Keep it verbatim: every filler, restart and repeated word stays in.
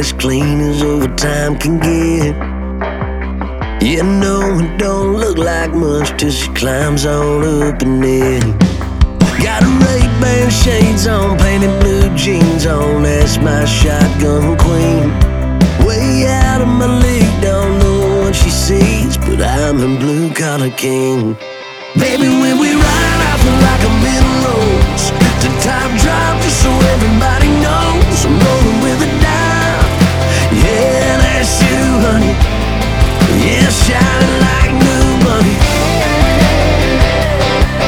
as clean as overtime can get. You know it don't look like much till she climbs on up in it. Got a Ray-Ban shades on, painted blue jeans on, that's my shotgun queen. Way out of my league, don't know what she sees, but I'm a blue-collar king. Baby, when we ride